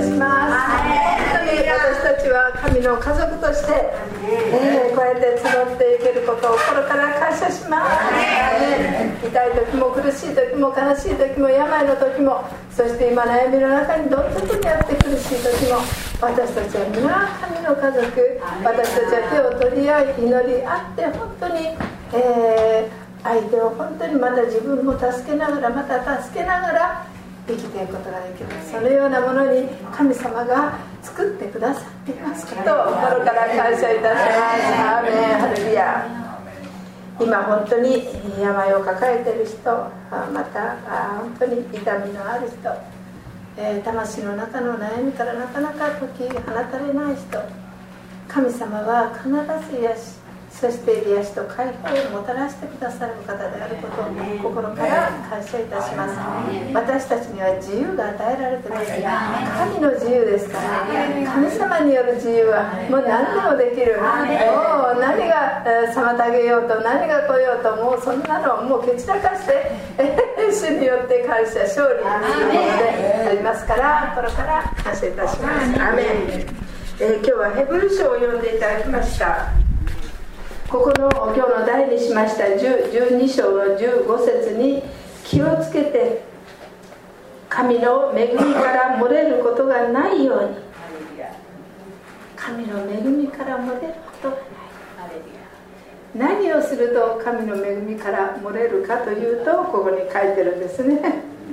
します。本当に私たちは神の家族として、こうやって集っていけることを心から感謝します。痛い時も苦しい時も悲しい時も病の時も、そして今悩みの中にどん底にあって苦しい時も、私たちは皆神の家族、私たちは手を取り合い祈り合って、本当に、相手を本当にまた自分も助けながら、また助けながら生きていくことができる、そのようなものに神様が作ってくださっていますことを心から感謝いたします。アーメン、ハレルヤ。今本当に病を抱えている人、また本当に痛みのある人、魂の中の悩みからなかなか解き放たれない人、神様は必ず癒し、そして癒しと解放をもたらしてくださる方であることを心から感謝いたします。私たちには自由が与えられています。神の自由ですから、神様による自由はもう何でもできる。もう何が妨げようと何が来ようと、もうそんなのをもう蹴散らかして主によって感謝勝利するものでありますから、心から感謝いたします。アーメン。今日はヘブル書を読んでいただきました。ここの今日の題にしました12章の15節に、気をつけて神の恵みから漏れることがないように、神の恵みから漏れることがない。何をすると神の恵みから漏れるかというと、ここに書いてるんですね。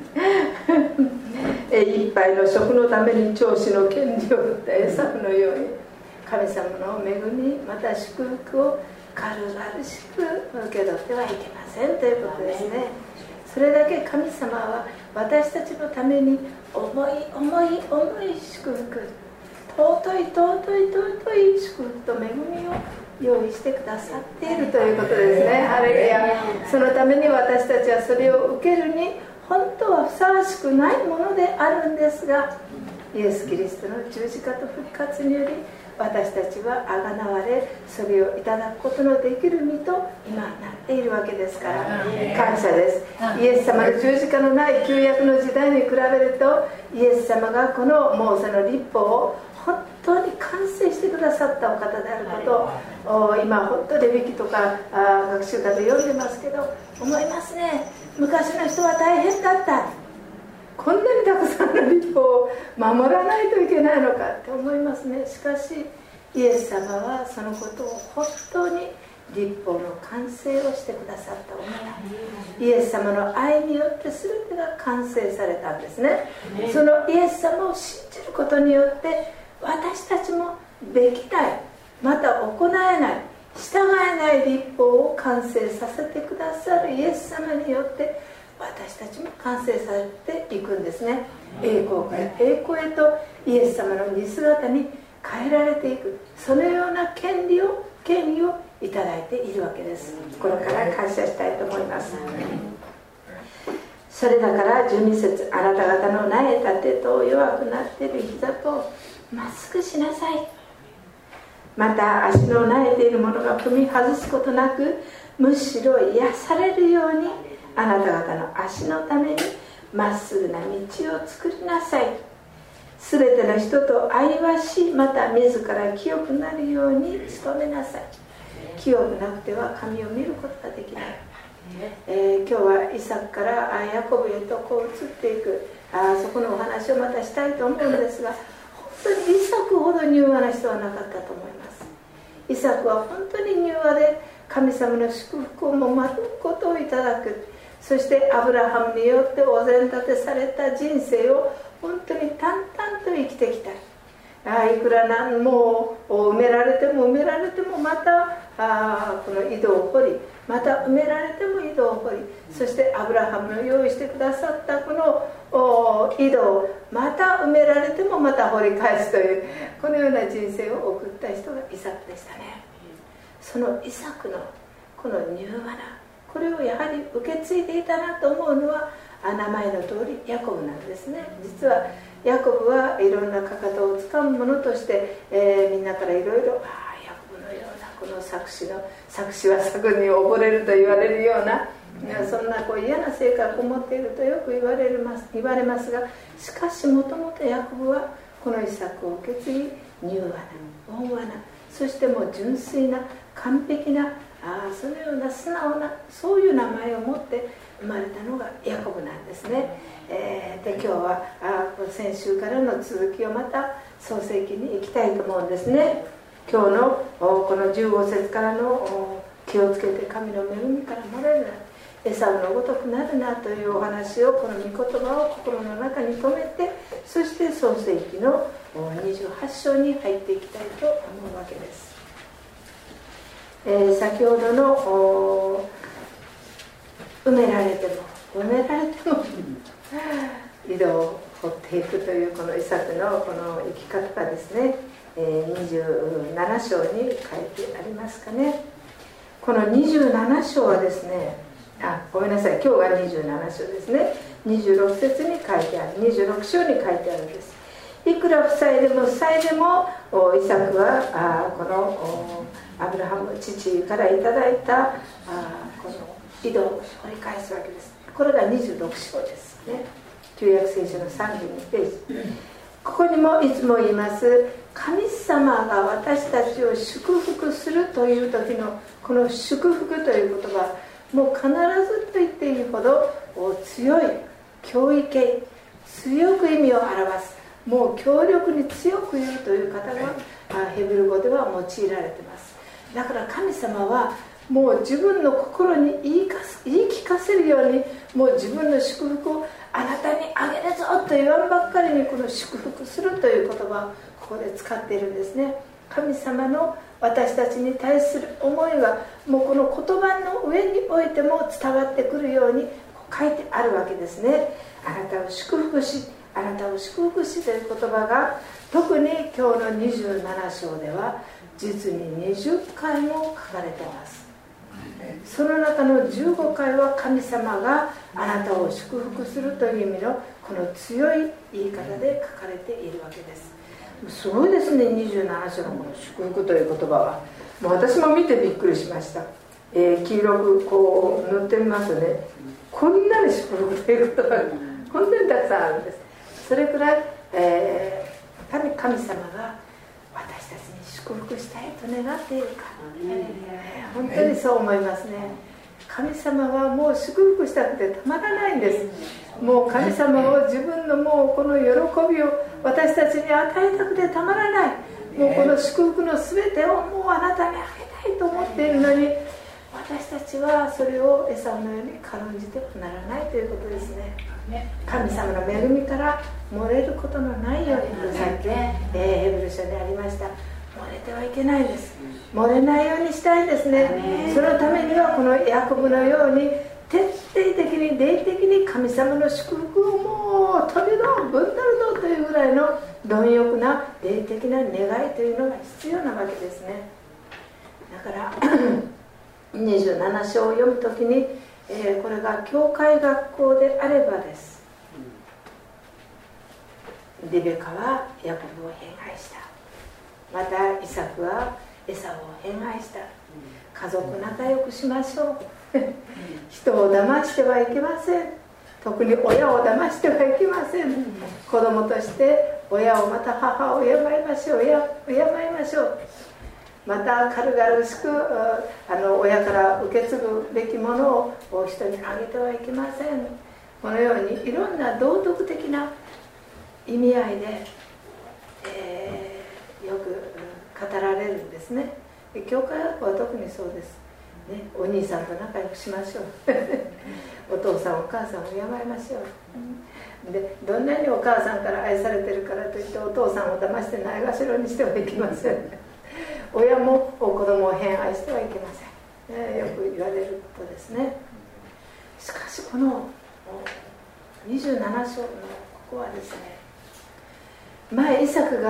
一杯の食のために長子の権利を売ったエサフのように、神様の恵みまた祝福を軽々しく受け取ってはいけませんということですね。それだけ神様は私たちのために重い祝福、尊い祝福と恵みを用意してくださっているということですね。ハレルヤ。そのために私たちはそれを受けるに本当はふさわしくないものであるんですが、イエス・キリストの十字架と復活により私たちはあがなわれ、それをいただくことのできる身と今なっているわけですから、感謝です。イエス様の十字架のない旧約の時代に比べると、イエス様がこのモーセの律法を本当に完成してくださったお方であることを、今本当レビ記とか学習家で読んでますけど思いますね。昔の人は大変だった、こんなにたくさんの律法を守らないといけないのかって思いますね。しかしイエス様はそのことを本当に律法の完成をしてくださったお方、イエス様の愛によって全てが完成されたんですね。そのイエス様を信じることによって私たちもできない、また行えない、従えない律法を完成させてくださるイエス様によって私たちも完成されていくんですね。栄光から栄光へとイエス様の似姿に変えられていく、そのような権利をいただいているわけです。これから感謝したいと思います。それだから12節、あなた方の苗えた手と弱くなっている膝とまっすぐしなさい。また足の苗えているものが踏み外すことなく、むしろ癒されるようにあなた方の足のためにまっすぐな道を作りなさい。すべての人と愛わし、また自ら清くなるように努めなさい。清くなくては神を見ることができない。今日はイサクからヤコブへとこう移っていく、そこのお話をまたしたいと思うんですが、本当にイサクほど柔和な人はなかったと思います。イサクは本当に柔和で神様の祝福をもまることをいただく、そしてアブラハムによってお膳立てされた人生を本当に淡々と生きてきた。いくら何も埋められてもまたこの井戸を掘り、また埋められても井戸を掘り、そしてアブラハムの用意してくださったこの井戸をまた埋められてもまた掘り返すという、このような人生を送った人がイサクでしたね。そのイサクのこの柔和な、これをやはり受け継いでいたなと思うのは、名前の通りヤコブなんですね。実はヤコブはいろんなかかとをつかむ者として、みんなからいろいろヤコブのようなこの作詞は作に溺れると言われるような、そんな嫌な性格を持っているとよく言われますが、しかしもともとヤコブはこのイサクを受け継ぎ、柔和な温和な、そしてもう純粋な完璧なそのような素直な、そういう名前を持って生まれたのがヤコブなんですね。で今日は先週からの続きをまた創世記に行きたいと思うんですね。今日のこの15節からの気をつけて神の恵みから漏れるな、エサウのごとくなるなというお話を、この御言葉を心の中に留めて、そして創世記の28章に入っていきたいと思うわけです。先ほどの埋められても井戸を掘っていくというこのイサクのこの生き方がですね、27章に書いてありますかね。この27章はですね、ごめんなさい、今日が27章ですね。26節に書いてある、26章に書いてあるんです。いくら塞いでも塞いでもイサクはこのアブラハム父からいただいたこの井戸を掘り返すわけです。これが26章ですね。旧約聖書の32ページ。ここにもいつも言います、神様が私たちを祝福するという時のこの祝福という言葉、もう必ずと言っていいほど強い脅威形、強く意味を表す、もう強力に強く言うという方がヘブル語では用いられています。だから神様はもう自分の心に言い聞かせるように、もう自分の祝福をあなたにあげるぞと言わんばっかりに、この祝福するという言葉をここで使っているんですね。神様の私たちに対する思いがもうこの言葉の上においても伝わってくるように書いてあるわけですね。あなたを祝福し、あなたを祝福しという言葉が、特に今日の27章では実に20回も書かれています。その中の15回は神様があなたを祝福するという意味のこの強い言い方で書かれているわけです。すごいですね、27章のこの祝福という言葉は。もう私も見てびっくりしました。黄色くこう塗ってみますとね、こんなに祝福という言葉がこんなにたくさんあるんです。それくらい、神様が私たちに祝福したいと願っているから、本当にそう思いますね。神様はもう祝福したくてたまらないんです。もう神様を自分のもうこの喜びを私たちに与えたくてたまらない。もうこの祝福の全てをもうあなたにあげたいと思っているのに、私たちはそれをエサウのように軽んじてはならないということですね。神様の恵みから漏れることのないようにとさっきヘブル書にありました。漏れてはいけないです。漏れないようにしたいですね。そのためにはこのヤコブのように徹底的に霊的に神様の祝福をもう取りろぶんだるぞというぐらいの貪欲な霊的な願いというのが必要なわけですね。だから27章を読むときに、これが教会学校であればです。リベカはヤコブを偏愛した。またイサクはエサウを偏愛した。家族仲良くしましょう人を騙してはいけません。特に親を騙してはいけません。子供として親をまた母を敬いましょう。敬いましょう。また軽々しく親から受け継ぐべきものを人にあげてはいけません。このようにいろんな道徳的な意味合いで、よく語られるんですね。教会学校は特にそうです、ね、お兄さんと仲良くしましょうお父さんお母さんを敬いましょう。でどんなにお母さんから愛されてるからといってお父さんを騙してないがしろにしてはいけません親も子供を偏愛してはいけません、よく言われることですね。しかしこの27章のここはですね、前イサク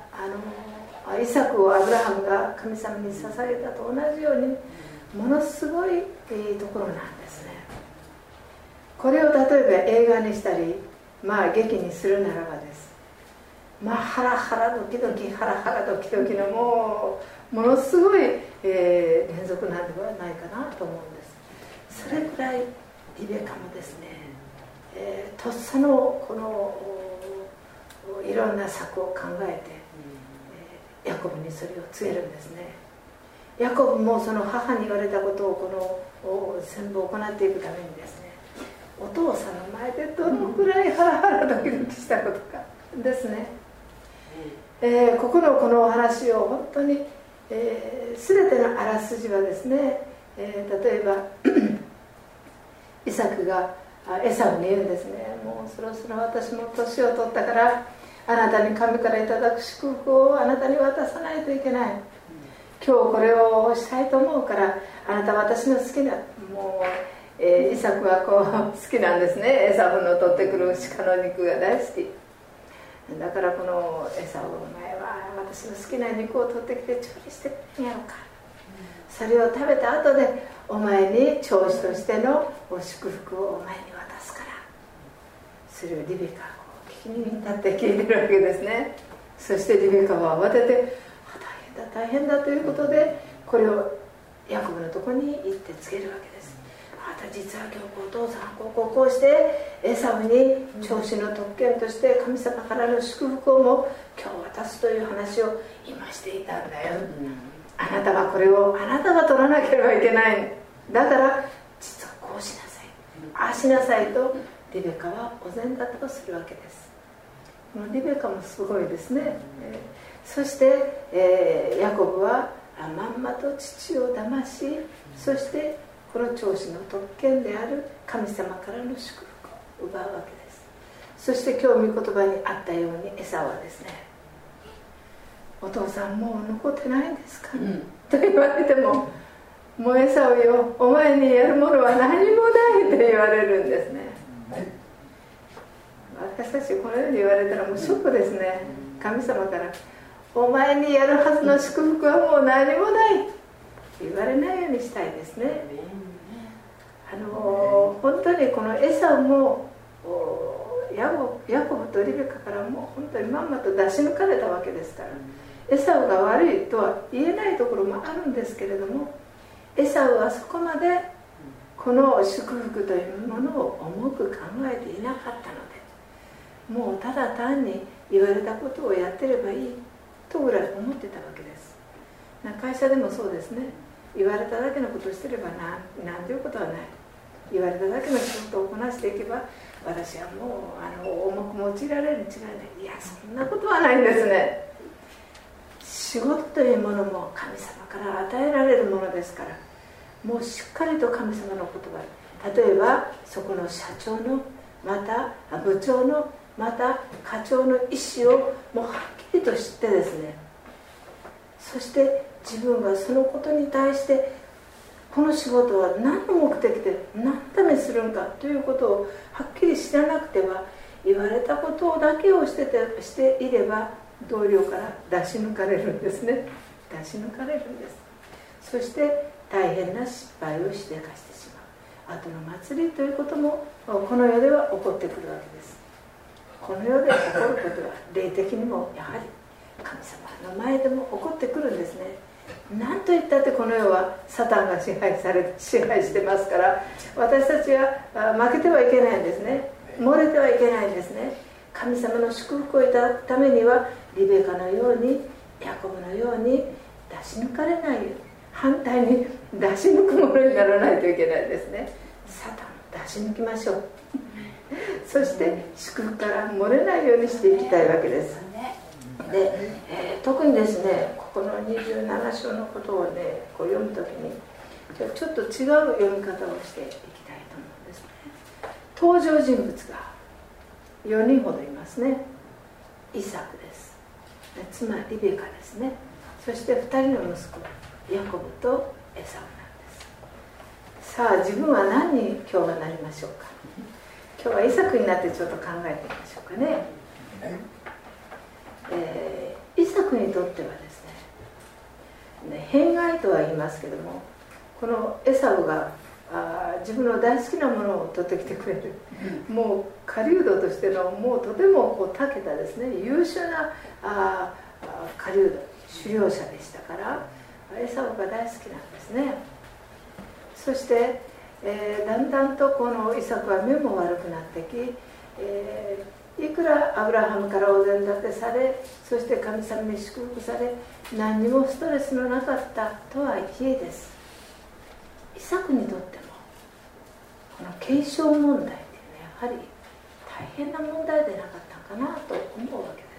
をアブラハムが神様に捧げたと同じようにものすごいところなんですね。これを例えば映画にしたり、劇にするならばです。ハラハラドキドキハラハラドキドキのものすごい、連続なんではないかなと思うんです。それくらいリベカもですね、とっさのこの喜ろんな策を考えて、ヤコブにそれを告げるんですね。ヤコブもその母に言われたことをこの全部行っていくためにですね、お父さんの前でどのくらいハラハラドキドキしたことかですね。ここのお話を本当に、全てのあらすじはですね、例えばイサクがエサウに言うんですね。もうそろそろ私も年を取ったから、あなたに神からいただく祝福をあなたに渡さないといけない。今日これをしたいと思うから、あなたは私の好きな、もう、イサクは好きなんですね。エサウの取ってくる鹿の肉が大好きだから、このエサウ、お前は私の好きな肉を取ってきて調理してくれんやろか。それを食べた後でお前に長子としての祝福をお前に渡すから。それをリベカが聞きに立って聞いてるわけですね。そしてリベカは慌てて、大変だということで、これをヤコブのところに行って告げるわけです。あなた実は今日お父さんこうしてエサウに長子の特権として神様からの祝福をも今日渡すという話を今していたんだよ。あなたはこれをあなたが取らなければいけない。だから実はこうしなさい、ああしなさいとリベカはお膳立てをするわけです。このリベカもすごいですね。そして、ヤコブはまんまと父を騙し、そしてこの長子の特権である神様からの祝福を奪うわけです。そして今日御言葉にあったようにエサはですね、お父さんもう残ってないんですか、と言われても、もうエサウよ、お前にやるものは何もないと言われるんですね。私たちこのように言われたらもうショックですね。神様からお前にやるはずの祝福はもう何もないと言われないようにしたいですね。本当にこのエサウもヤコブとリベカからも本当にまんまと出し抜かれたわけですから、エサウが悪いとは言えないところもあるんですけれども、エサウはそこまでこの祝福というものを重く考えていなかったので、もうただ単に言われたことをやってればいいとぐらい思ってたわけです。会社でもそうですね。言われただけのことをしてればなんていうことはない。言われただけの仕事をこなしていけば、私はもう重く用いられるに違いない。いや、そんなことはないんですね。仕事というものも神様から与えられるものですから、もうしっかりと神様の言葉、例えばそこの社長の、また部長の、また課長の意思をもうはっきりと知ってですね、そして自分がそのことに対してこの仕事は何の目的で何のためにするんかということをはっきり知らなくては、言われたことだけをしていれば同僚から出し抜かれるんですね。出し抜かれるんです。そして大変な失敗をしでかしてしまう後の祭りということもこの世では起こってくるわけです。この世で起こることは霊的にもやはり神様の前でも起こってくるんですね。何と言ったってこの世はサタンが支配してますから、私たちは負けてはいけないんですね。漏れてはいけないんですね。神様の祝福をいただくためには、リベカのようにヤコブのように出し抜かれないように、反対に出し抜くものにならないといけないですね。サタンを出し抜きましょう。そして祝福から漏れないようにしていきたいわけです。で、特にですね、ここの27章のことをね、こう読むときにちょっと違う読み方をしていきたいと思うんですね。登場人物が4人ほどいますね。イサクです、妻リベカですね。そして2人の息子ヤコブとエサウなんです。さあ、自分は何に今日はなりましょうか。今日はイサクになってちょっと考えてみましょうかね。イサクにとってはですね、偏愛とは言いますけども、このエサウが自分の大好きなものを取ってきてくれる、もう狩人としてのもうとてもこう長けたですね、優秀な狩人、狩猟者でしたから、エサウが大好きなんですね。そして、だんだんとこのイサクは目も悪くなってき、 いくらアブラハムからお膳立てされ、そして神様に祝福され、何にもストレスのなかったとはいえです、イサクにとってもこの継承問題というのはやはり大変な問題でなかったかなと思うわけです。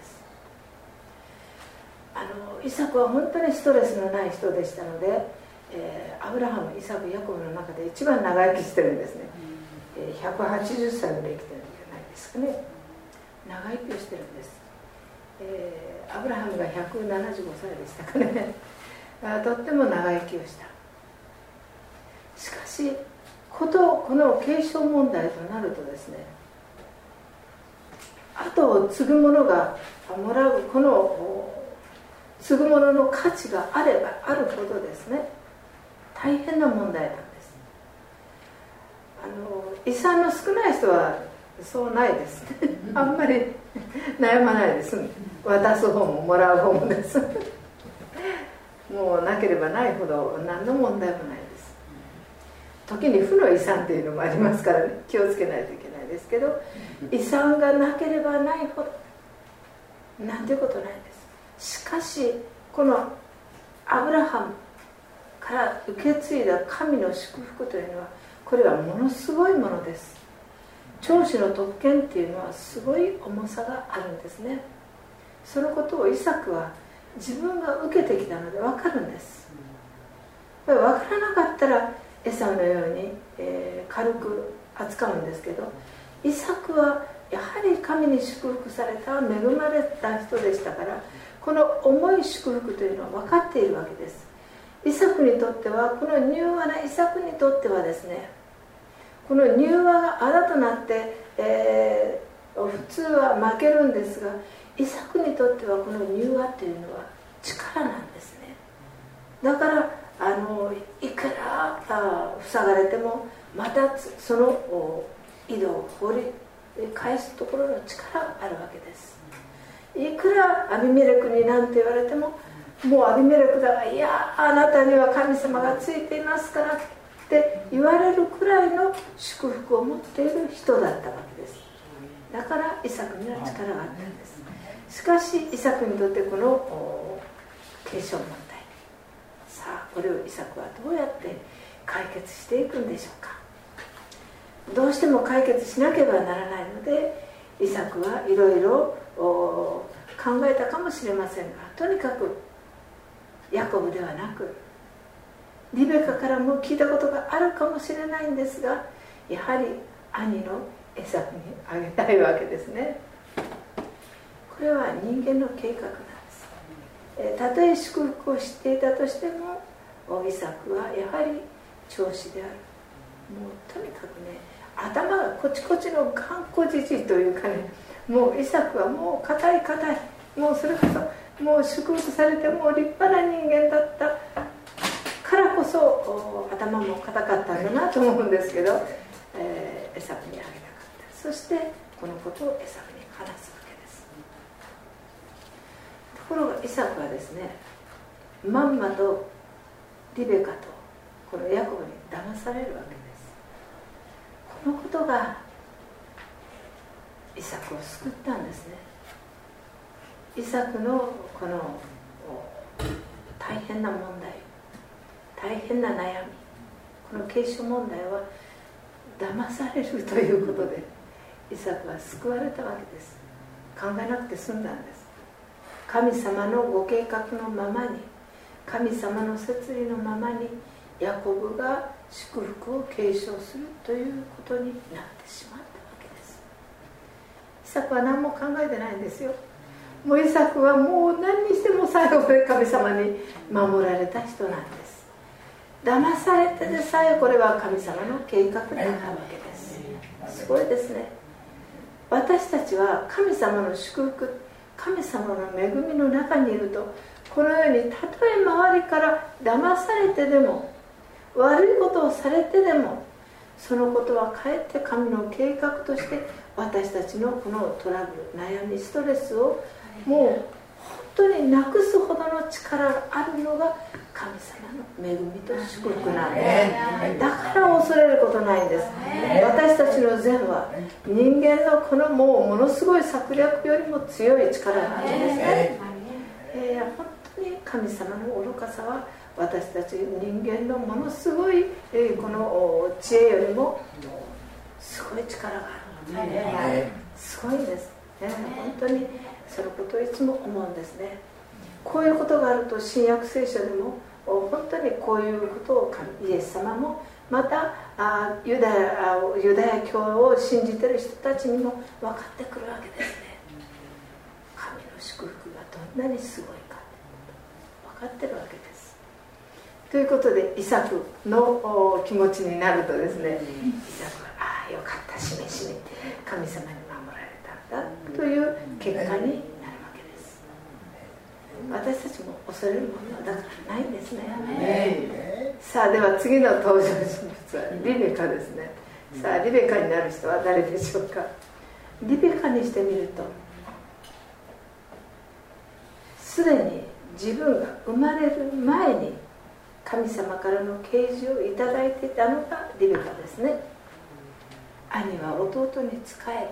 イサクは本当にストレスのない人でしたので、アブラハム、イサク、ヤコブの中で一番長生きしてるんですね。180歳まで生きてるんじゃないですかね。長生きをしてるんです。アブラハムが175歳でしたかね。とっても長生きをした。しかしこの継承問題となるとですね、後を継ぐ者がもらうこの継ぐ者の価値があればあるほどですね、大変な問題なんです。遺産の少ない人はそうないですね。あんまり悩まないです。渡す方ももらう方もです。もうなければないほど何の問題もないです。時に負の遺産っていうのもありますからね、気をつけないといけないですけど、遺産がなければないほどなんていうことないです。しかしこのアブラハムから受け継いだ神の祝福というのは、これはものすごいものです。長子の特権っていうのはすごい重さがあるんですね。そのことをイサクは自分が受けてきたので分かるんです。分からなかったらエサウのように、軽く扱うんですけど、イサクはやはり神に祝福された、恵まれた人でしたから、この重い祝福というのは分かっているわけです。イサクにとっては、この柔和なイサクにとってはですね、この柔和があだとなって、普通は負けるんですが、イサクにとってはこの柔和というのは力なんですね。だからいくら塞がれてもまたその井戸を掘り返すところの力があるわけです。いくらアビメレクに何て言われても、もうアビメレクだが、いやあなたには神様がついていますからって言われるくらいの祝福を持っている人だったわけです。だからイサクには力があったんです。しかしイサクにとってこの継承問題、さあこれをイサクはどうやって解決していくんでしょうか。どうしても解決しなければならないので、イサクはいろいろ考えたかもしれませんが、とにかくヤコブではなくリベカからも聞いたことがあるかもしれないんですが、やはり兄のエサクにあげたいわけですね。これは人間の計画なんです。たとえ祝福を知っていたとしても、イサクはやはり長子である。もうとにかくね、頭がコチコチの頑固じじいというかね、もうイサクはもう硬い、もうそれこそもう祝福されてもう立派な人間だったからこそ頭も硬かったんだなと思うんですけど、エサクにあげたかった。そしてこのことをエサクに話すわけです。ところがイサクはですね、まんまとリベカとこのヤコブに騙されるわけです。このことがイサクを救ったんですね。イサクのこの大変な問題、大変な悩み、この継承問題は騙されるということでイサクは救われたわけです。考えなくて済んだんです。神様のご計画のままに、神様の摂理のままにヤコブが祝福を継承するということになってしまったわけです。イサクは何も考えてないんですよ。もうイサクはもう何にしても最後まで神様に守られた人なんです。騙されてでさえこれは神様の計画だったわけです。すごいですね。私たちは神様の祝福、神様の恵みの中にいると、このようにたとえ周りから騙されてでも、悪いことをされてでも、そのことはかえって神の計画として私たちのこのトラブル、悩み、ストレスをもう本当になくすほどの力があるのが神様の恵みと祝福なんです。だから恐れることないんです。私たちの善は人間のこのもうものすごい策略よりも強い力なんですね。本当に神様の愚かさは私たち人間のものすごいこの知恵よりもすごい力がある。すごいです。本当にそのことをいつも思うんですね。こういうことがあると新約聖書でも本当にこういうことをイエス様もまたユダヤ教を信じている人たちにも分かってくるわけですね。神の祝福がどんなにすごいか分かってるわけです。ということでイサクの気持ちになるとですね、イサクはよかった、しめしめ神様に守られたんだという結果になるわけです。私たちも恐れるものはだからないんですね。さあ、では次の登場人物はリベカですね。さあ、リベカになる人は誰でしょうか。リベカにしてみると、すでに自分が生まれる前に神様からの啓示をいただいていたのがリベカですね。兄は弟に仕え、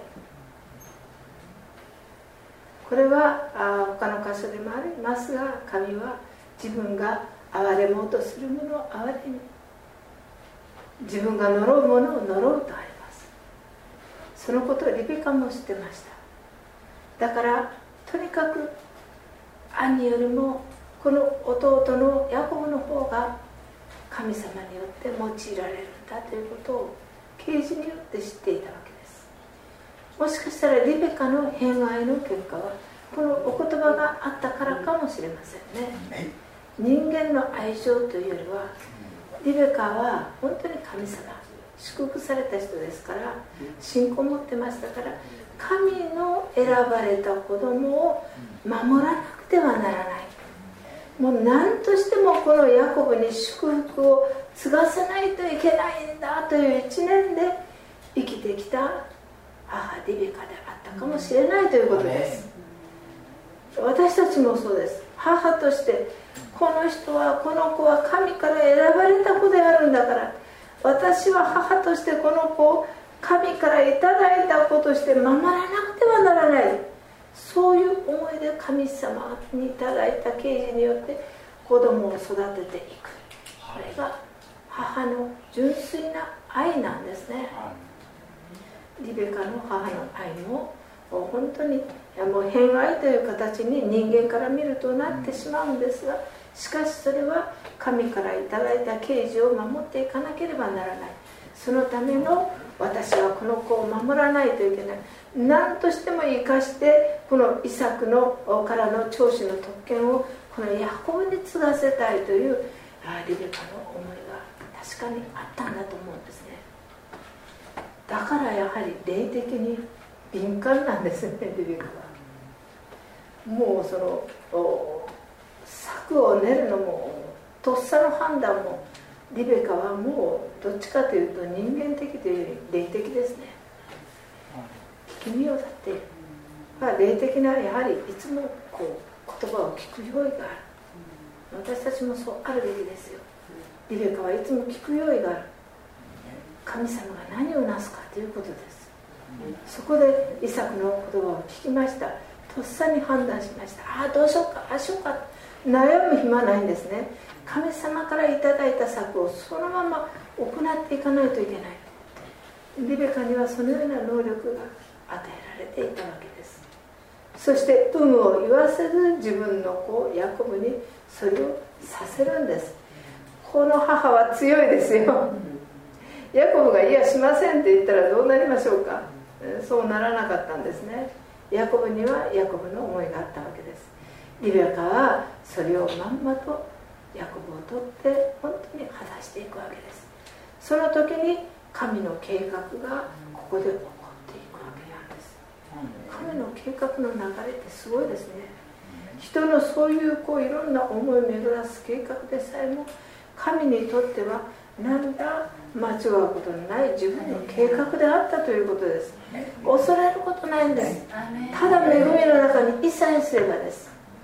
これは他の箇所でもありますが、神は自分が憐れもうとする者を憐れみ、自分が呪う者を呪うとあります。そのことをリベカも知ってました。だからとにかく兄よりもこの弟のヤコブの方が神様によって用いられるんだということを啓示によって知っていたわけです。もしかしたらリベカの偏愛の結果はこのお言葉があったからかもしれませんね。人間の愛情というよりはリベカは本当に神様祝福された人ですから、信仰を持ってましたから、神の選ばれた子供を守らなくてはならない、もう何としてもこのヤコブに祝福を継がせないといけないんだという一念で生きてきた母リベカであったかもしれないということです。私たちもそうです。母としてこの人はこの子は神から選ばれた子であるんだから、私は母としてこの子を神からいただいた子として守らなくてはならない、そういう思いで神様にいただいた啓示によって子供を育てていく、これが母の純粋な愛なんですね。リベカの母の愛も本当にもう偏愛という形に人間から見るとなってしまうんですが、しかしそれは神からいただいた啓示を守っていかなければならない。そのための私はこの子を守らないといけない、何としても生かしてこのイサクのからの長子の特権をこのヤコブに継がせたいというリベカの思いが確かにあったんだと思うんですね。だからやはり霊的に敏感なんですね、リベカは。もうその策を練るのもとっさの判断もリベカはもうどっちかというと人間的というより霊的ですね。聞き身を立っている、霊的なやはりいつもこう言葉を聞く用意がある。私たちもそうあるべきですよ。リベカはいつも聞く用意がある。神様が何をなすかということです。そこでイサクの言葉を聞きました。とっさに判断しました。どうしようか、しようか、悩む暇ないんですね。神様からいただいた策をそのまま行っていかないといけない。リベカにはそのような能力が与えられていたわけです。そして有無を言わせず自分の子ヤコブにそれをさせるんです。この母は強いですよ。ヤコブがいやしませんって言ったらどうなりましょうか。そうならなかったんですね。ヤコブにはヤコブの思いがあったわけです。リベカはそれをまんまとヤコブを取って本当に果たしていくわけです。その時に神の計画がここで起こっていくわけなんです。神の計画の流れってすごいですね。人のそういういろんな思い巡らす計画でさえも神にとっては何ら間違うことのない自分の計画であったということです。恐れることないんです。ただ恵みの中に一切すればです。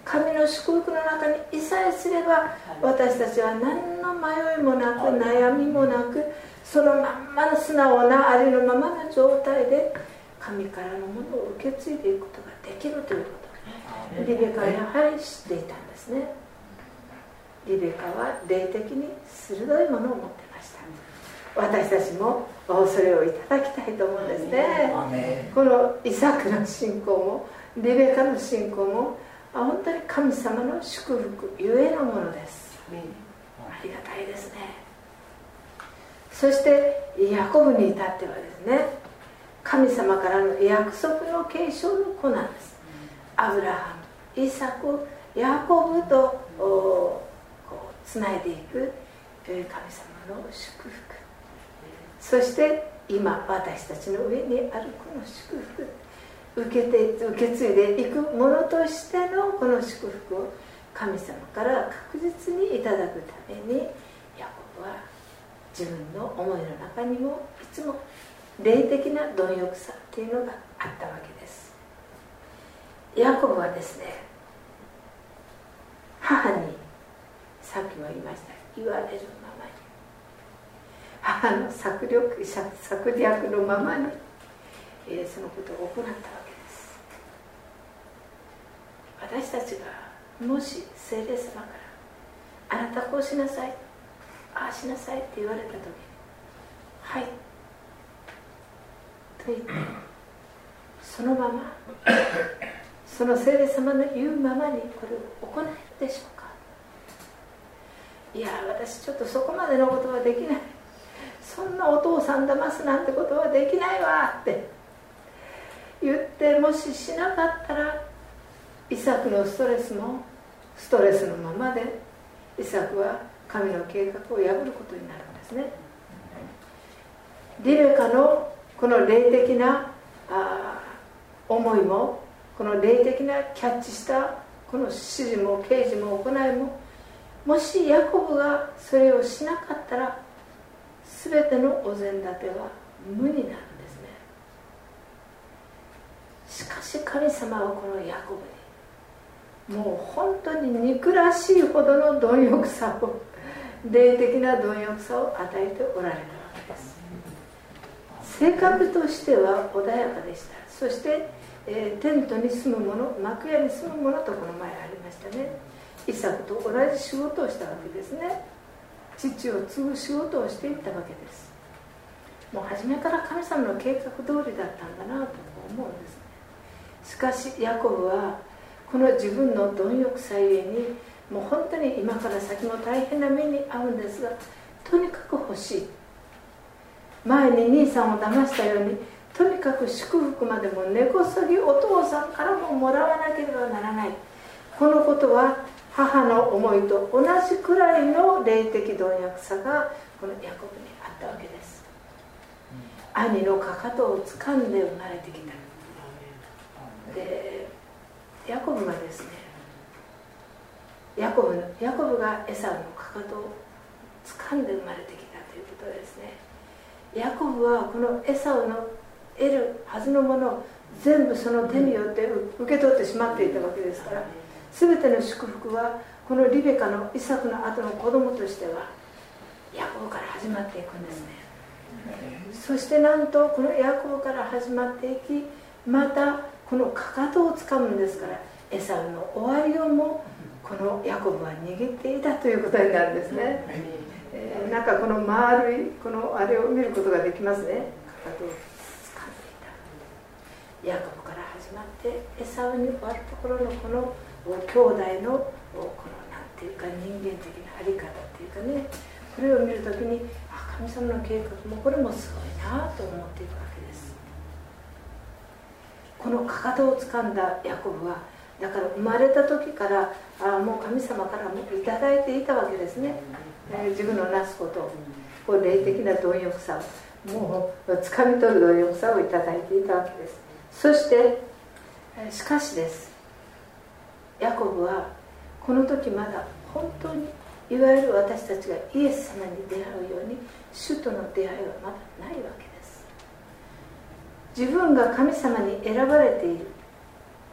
神の祝福の中にいさえすれば、私たちは何の迷いもなく悩みもなく、そのまんまの素直なありのままの状態で神からのものを受け継いでいくことができるということをリベカはやはり知っていたんですね。リベカは霊的に鋭いものを持っていました。私たちもそれをいただきたいと思うんですね。このイサクの信仰もリベカの信仰も本当に神様の祝福ゆえのものです。ありがたいですね。そしてヤコブに至ってはですね、神様からの約束の継承の子なんです。アブラハム、イサク、ヤコブとつないでいく神様の祝福、そして今私たちの上にあるこの祝福、受け継いでいくものとしてのこの祝福を神様から確実にいただくために、ヤコブは自分の思いの中にもいつも霊的な貪欲さっていうのがあったわけです。ヤコブはですね、母にさっきも言いました、言われるままに、母の策略のままに、そのことを行ったわけです。私たちがもし聖霊様からあなたこうしなさい、ああしなさいって言われた時に、はいと言ってそのままその聖霊様の言うままにこれを行えるでしょうか。いや私ちょっとそこまでのことはできない、そんなお父さん騙すなんてことはできないわって言って、もししなかったらイサクのストレスもストレスのままでイサクは神の計画を破ることになるんですね。リベカのこの霊的な思いも、この霊的なキャッチしたこの指示も啓示も行いも、もしヤコブがそれをしなかったら全てのお膳立ては無になるんですね。しかし神様はこのヤコブにもう本当に憎らしいほどの貪欲さを、霊的な貪欲さを与えておられたわけです。性格としては穏やかでした。そして、テントに住む者、幕屋に住む者とこの前ありましたね。イサクと同じ仕事をしたわけですね。父を継ぐ仕事をしていったわけです。もう初めから神様の計画通りだったんだなと思うんですね。しかしヤコブはこの自分の貪欲さゆえに、もう本当に今から先も大変な目に遭うんですが、とにかく欲しい、前に兄さんを騙したようにとにかく祝福までも根こそぎお父さんからももらわなければならない。このことは母の思いと同じくらいの霊的貪欲さがこのヤコブにあったわけです。兄のかかとを掴んで生まれてきた。でヤコブがですね、ヤコブがエサウのかかとを掴んで生まれてきたということですね。ヤコブはこのエサウの得るはずのものを全部その手によって受け取ってしまっていたわけですから、全ての祝福はこのリベカのイサクの後の子供としてはヤコブから始まっていくんですね。そしてなんとこのヤコブから始まっていき、またこのかかとをつかむんですから、エサウの終わりをもこのヤコブは握っていたということになるんですね。なんかこの丸いこのあれを見ることができますね。かかとをつかんでいたヤコブから始まってエサウに終わるところのこの兄弟のこのなんていうか人間的なあり方っていうかね、これを見るときに神様の計画もこれもすごいなと思っていくわけです。このかかとをつかんだヤコブはだから生まれた時からもう神様からもいただいていたわけですね。自分のなすことを霊的な貪欲さをもうつかみ取る貪欲さをいただいていたわけです。そしてしかしです、ヤコブはこの時まだ本当にいわゆる私たちがイエス様に出会うように主との出会いはまだないわけです。自分が神様に選ばれている、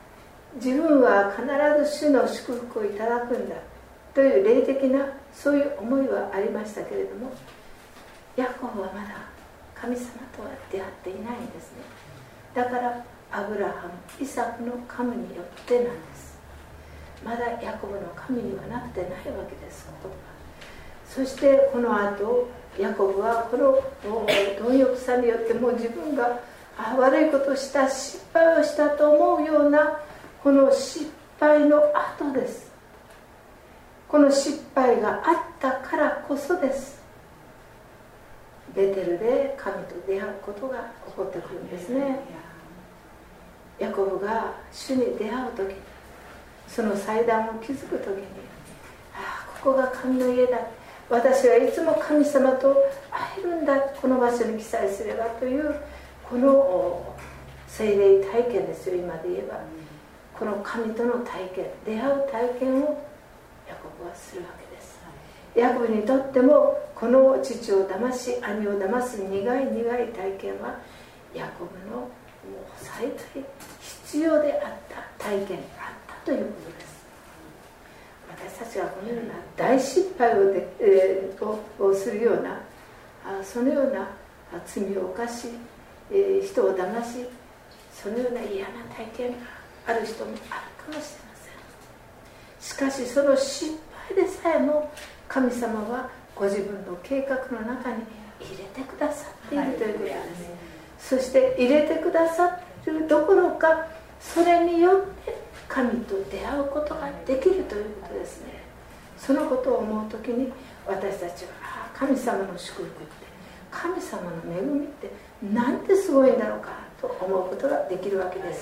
自分は必ず主の祝福をいただくんだという霊的なそういう思いはありましたけれども、ヤコブはまだ神様とは出会っていないんですね。だからアブラハム、イサクの神によってなんです。まだヤコブの神にはなってないわけです。そしてこの後ヤコブはこの貪欲さによってもう自分が悪いことをした、失敗をしたと思うようなこの失敗の後です。この失敗があったからこそです。ベテルで神と出会うことが起こってくるんですね。ヤコブが主に出会う時、その祭壇を築く時に、ここが神の家だ、私はいつも神様と会えるんだ、この場所に記載すればというこの聖霊体験ですよ。今で言えばこの神との体験、出会う体験をヤコブはするわけです。ヤコブにとってもこの父を騙し兄を騙す苦い苦い体験はヤコブのもう最大必要であった体験があったということです。私たちはこのような大失敗をするようなそのような罪を犯し、人を騙し、そのような嫌な体験がある人もあるかもしれません。しかしその失敗でさえも神様はご自分の計画の中に入れてくださっているということです。そして入れてくださっているどころか、それによって神と出会うことができるということですね。そのことを思うときに私たちは神様の祝福って、神様の恵みってなんてすごいんだろうかと思うことができるわけです。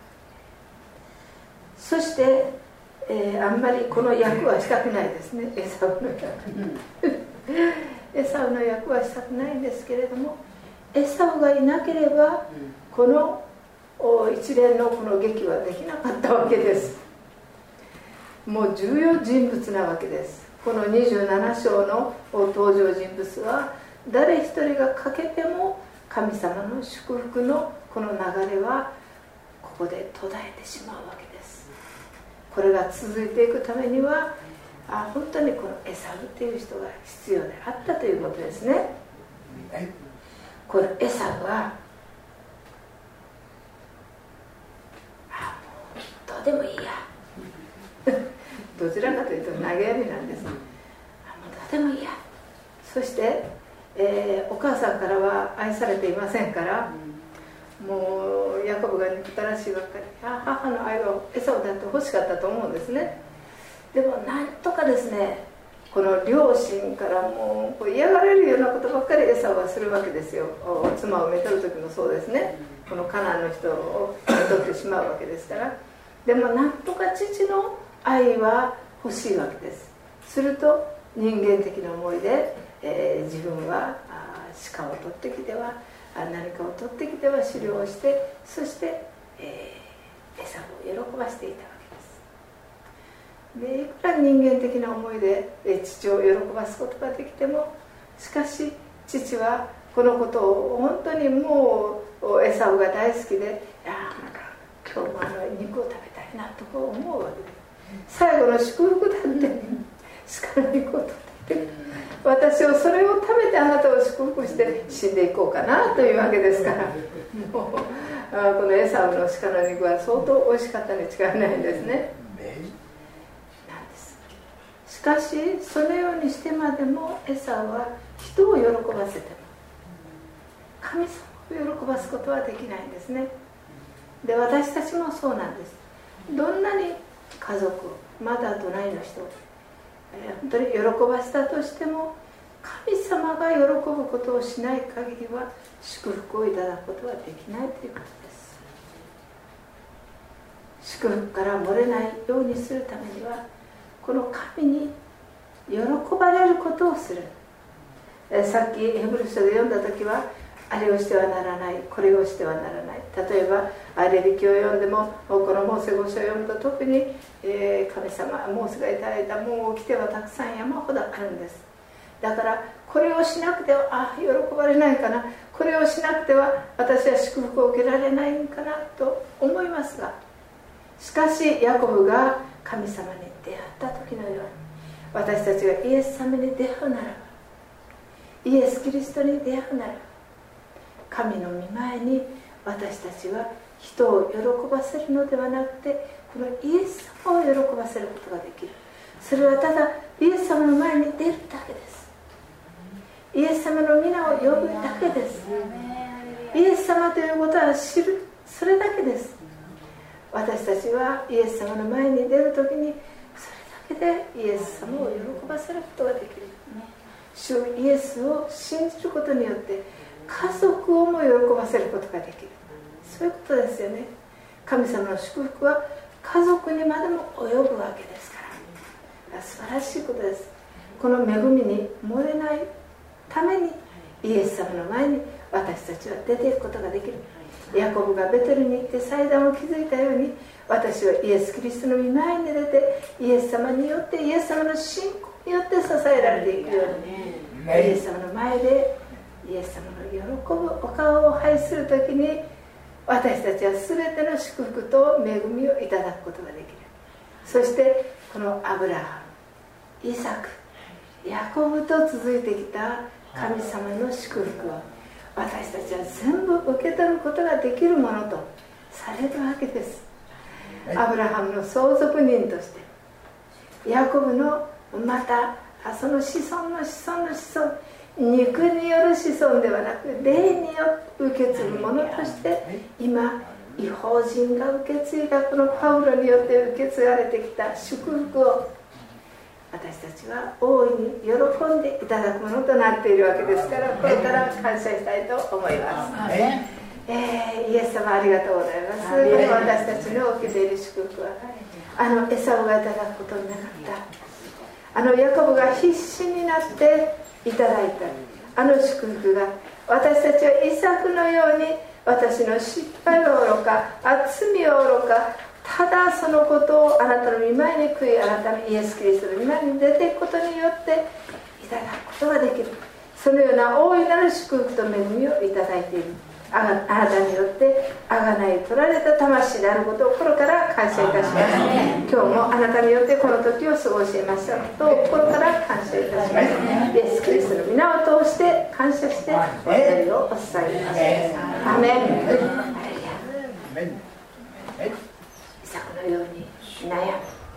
そして、あんまりこの役はしたくないですね。エサウの役エサウの役はしたくないんですけれども、エサウがいなければこの一連のこの劇はできなかったわけです。もう重要人物なわけです。この27章の登場人物は誰一人が欠けても神様の祝福のこの流れはここで途絶えてしまうわけです。これが続いていくためには本当にこのエサウという人が必要であったということですね。このエサウはどうでもいいやどちらかというと投げやりなんです。もうどうでもいいや。そして、お母さんからは愛されていませんから、もうヤコブが憎たらしいばっかり、母の愛はエサウだって欲しかったと思うんですね。でもなんとかですね、この両親からもう嫌がられるようなことばっかりエサウはするわけですよ。妻をめとる時もそうですね。このカナンの人をめとってしまうわけですから。でもなんとか父の愛は欲しいわけです。すると人間的な思いで、自分は鹿を取ってきては何かを取ってきては狩猟をして、そして、餌を喜ばせていたわけです。でいくら人間的な思いで父を喜ばすことができても、しかし父はこのことを本当にもうエサウが大好きで、今日も肉を食べたいなと思うわけです。最後の祝福だって鹿の肉を取ってきて、私をそれを食べてあなたを祝福して死んでいこうかなというわけですから、もうこのエサウの鹿の肉は相当美味しかったに違いないんですね。なんです。しかしそのようにしてまでもエサウは人を喜ばせても神様を喜ばすことはできないんですね。で私たちもそうなんです。どんなに家族、まだ隣の人本当に喜ばせたとしても、神様が喜ぶことをしない限りは祝福をいただくことはできないということです。祝福から漏れないようにするためには、この神に喜ばれることをする。さっきヘブル書で読んだ時は、あれをしてはならない、これをしてはならない。例えばレビ記を読んでも、このモーセ5書を読むと特に、神様モーセがいただいた門を着てはたくさん山ほどあるんです。だからこれをしなくては喜ばれないかな、これをしなくては私は祝福を受けられないかなと思いますが、 しかしヤコブが神様に出会った時のように、私たちがイエス様に出会うならば、イエス・キリストに出会うならば、神の御前に私たちは人を喜ばせるのではなくて、このイエス様を喜ばせることができる。それはただイエス様の前に出るだけです。イエス様の皆を呼ぶだけです。イエス様ということは知る、それだけです。私たちはイエス様の前に出るときに、それだけでイエス様を喜ばせることができる。主イエスを信じることによって家族をも喜ばせることができる。そういうことですよね。神様の祝福は家族にまでも及ぶわけですから、素晴らしいことです。この恵みに漏れないためにイエス様の前に私たちは出ていくことができる。ヤコブがベテルに行って祭壇を築いたように、私はイエス・キリストの御前に出て、イエス様によって、イエス様の信仰によって支えられていくように、イエス様の前でイエス様の喜ぶお顔を拝するときに、私たちは全ての祝福と恵みをいただくことができる。そしてこのアブラハム、イサク、ヤコブと続いてきた神様の祝福を私たちは全部受け取ることができるものとされるわけです。アブラハムの相続人として、ヤコブのまたその子孫の子孫の子孫、肉による子孫ではなく霊によって受け継ぐものとして、今異邦人が受け継いだこのパウロによって受け継がれてきた祝福を私たちは大いに喜んでいただくものとなっているわけですから、これから感謝したいと思います。イエス様ありがとうございます。これは私たちの受けている祝福は、エサウがいただくことのなかったヤコブが必死になっていただいた祝福が、私たちはイサクのように私の失敗は愚か、罪は愚か、ただそのことをあなたの御前に悔い改め、イエス・キリストの御前に出ていくことによっていただくことができる。そのような大いなる祝福と恵みをいただいている。あなたによって贖い取られた魂であることを心から感謝いたします。今日もあなたによってこの時を過ごしましたことを心から感謝いたします。イエス・キリストの皆を通して感謝してお祈りをお伝えいたします。アメン。イサクのように悩む、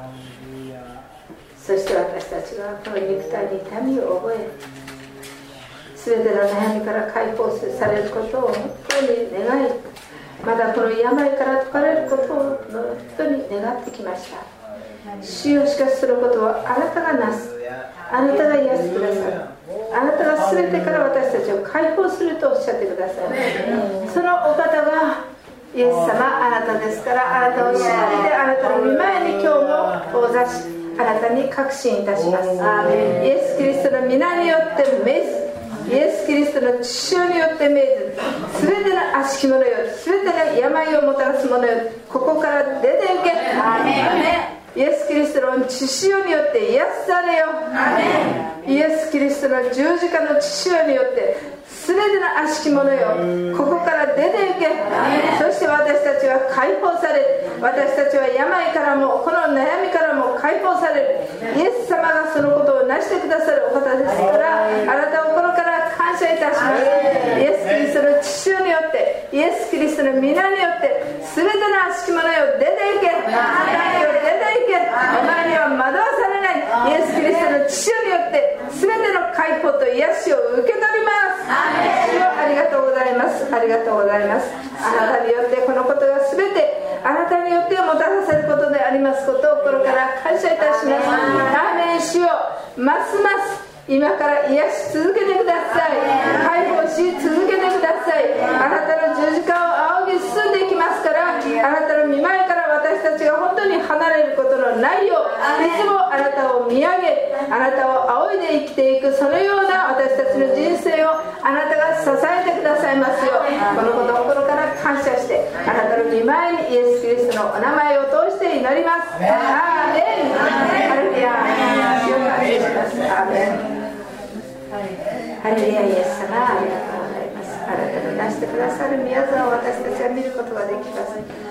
そして私たちはこの肉体に痛みを覚え、全ての悩みから解放されることを本当に願い、またこの病から解かれることを本当に願ってきました。主よ、しかしそのことはあなたがなす、あなたが癒してくださる、あなたが全てから私たちを解放するとおっしゃってください。そのお方がイエス様、あなたですから、あなたを信じてあなたの御前に今日も座し、あなたに確信いたします。イエス・キリストの皆によって命ず、イエス・キリストの血潮によって命ず、すべての悪しき者よ、すべての病をもたらす者よ、ここから出て行け。イエス・キリストの血潮によって癒されよ。イエス・キリストの十字架の血潮によってすべての悪しき者よ、ここから出て行け。そして私たちは解放される。私たちは病からもこの悩みからも解放される。イエス様がそのことを成してくださるお方ですから、あなたを心から感謝いたします。イエス・キリストの血潮によって、イエス・キリストの皆によってすべての悪しき者よ、出て行け。あなたよ、出て行け。お前には惑わされない。イエス・キリストの血潮によってすべての解放と癒しを受け取ります。主よ、ありがとうございます。ありがとうございます。あなたによってこのことが全てあなたによってもたらされることでありますことを心から感謝いたします。アーメン。主よ、ますます今から癒し続けてください。解放し続けてください。あなたの十字架を仰ぎ進んでいきますから、あなたの御前から私たちが本当に離れることのないよう、いつもあなたを見上げ、あなたを仰いで生きていく、そのような私たちの人生をあなたが支えてくださいますよう、このことを心から感謝して、あなたの御前にイエス・キリストのお名前を通して祈ります。アーメン。ハレルヤ。主を感謝します。アーメン。ハレルヤ。イエス様、ありがとうございます。あなたの出してくださる宮沢を私たちは見ることができます。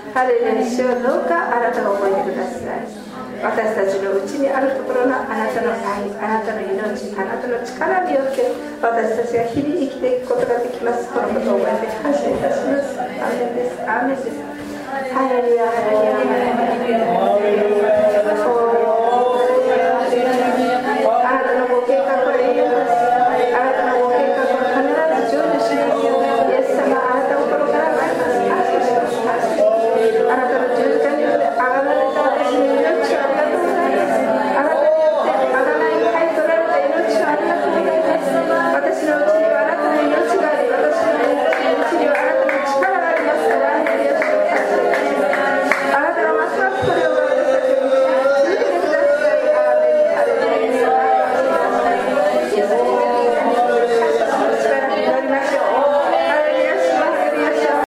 ハレルヤ、主よ、どうかあなたが覚えてください。私たちのうちにあるところのあなたの愛、あなたの命、あなたの力によって私たちが日々生きていくことができます。このことを覚えて感謝いたします。アーメンです。アーメンです。ハレルヤ、ハレルヤ、ハ